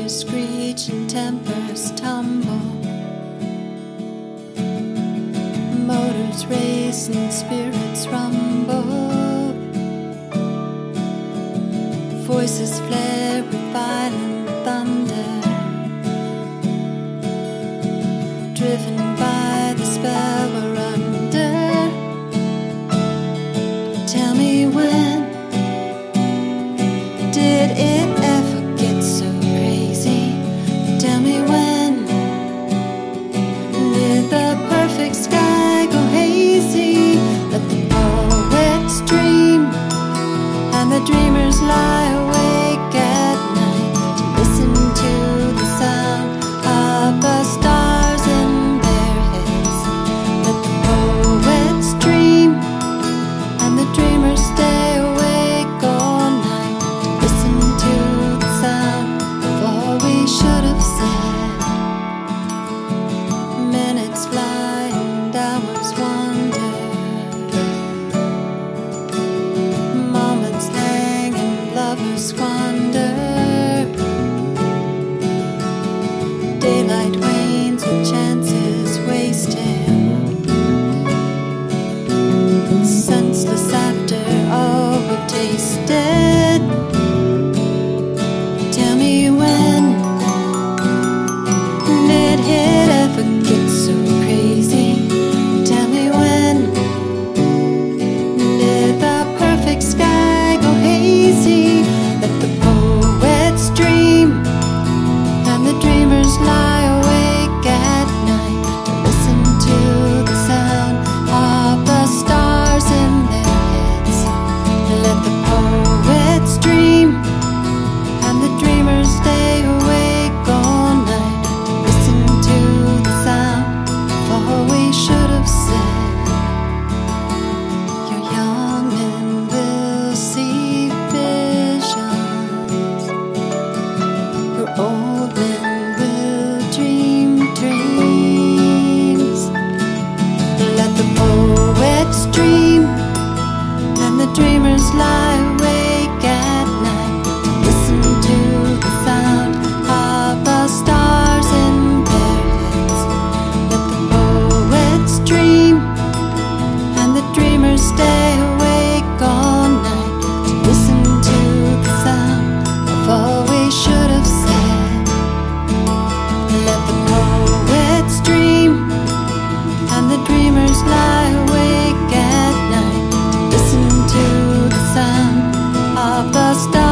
Tires screech and tempers tumble. Motors race and spirits rumble. Voices flare with violent thunder, driven by the spell we're under. Tell me, when did it ever get so crazy? Tell me, when did the perfect sky go hazy? Let the poets dream and the dreamers lie awake at night to listen to the sound of the stars in their heads. Let the poets dream and the dreamers stay awake all night to listen to the sound of all we should have said. Minutes fly and hours wander, moments hang and lovers squander. Daylight wanes with chances wasted, senseless after all we've tasted. Tell me, when did it ever get so crazy? Tell me, when did the perfect sky go hazy? Let the poets dream and the dreamers lie awake at night to listen to the sound of the stars in their heads. Let the poets dream and the dreamers stay awake all night to listen to the sound of all we should have said. You're young and will see visions. You're old and will dream dreams. Let the poets dream and the dreamers lie awake at night to listen to the sound of the stars in their heads. Let the poets dream and the dreamers stay awake all night to listen to the sound of all we should have said. Let the poets dream and the dreamers lie awake at night to listen to the sound of the stars.